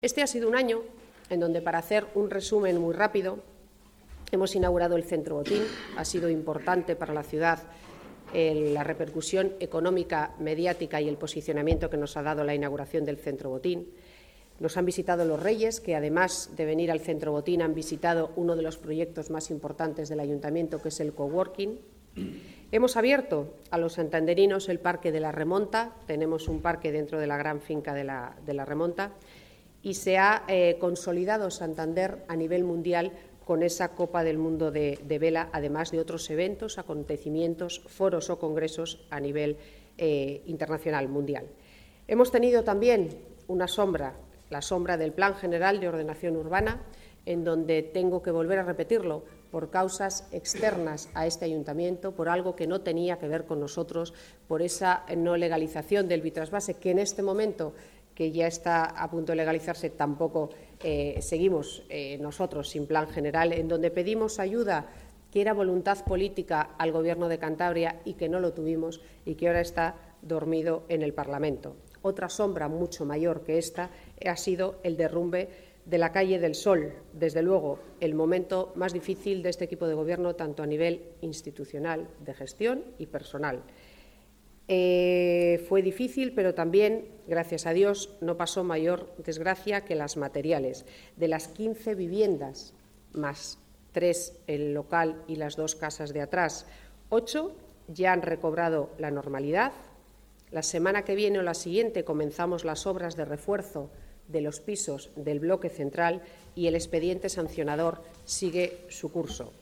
Este ha sido un año en donde, para hacer un resumen muy rápido, hemos inaugurado el Centro Botín. Ha sido importante para la ciudad la repercusión económica, mediática y el posicionamiento que nos ha dado la inauguración del Centro Botín. Nos han visitado los Reyes, que además de venir al Centro Botín han visitado uno de los proyectos más importantes del Ayuntamiento, que es el coworking. Hemos abierto a los santanderinos el Parque de la Remonta. Tenemos un parque dentro de la gran finca de la Remonta y se ha consolidado Santander a nivel mundial con esa Copa del Mundo de vela, además de otros eventos, acontecimientos, foros o congresos a nivel internacional, mundial. Hemos tenido también una sombra, la sombra del Plan General de Ordenación Urbana, en donde tengo que volver a repetirlo, por causas externas a este ayuntamiento, por algo que no tenía que ver con nosotros, por esa no legalización del bitrasvase, que en este momento, que ya está a punto de legalizarse, tampoco seguimos nosotros sin plan general, en donde pedimos ayuda, que era voluntad política, al Gobierno de Cantabria y que no lo tuvimos y que ahora está dormido en el Parlamento. Otra sombra mucho mayor que esta ha sido el derrumbe de la Calle del Sol. Desde luego, el momento más difícil de este equipo de Gobierno, tanto a nivel institucional, de gestión y personal. Fue difícil, pero también, gracias a Dios, no pasó mayor desgracia que las materiales. De las 15 viviendas, más 3 el local y las 2 casas de atrás, 8 ya han recobrado la normalidad. La semana que viene o la siguiente comenzamos las obras de refuerzo de los pisos del bloque central y el expediente sancionador sigue su curso.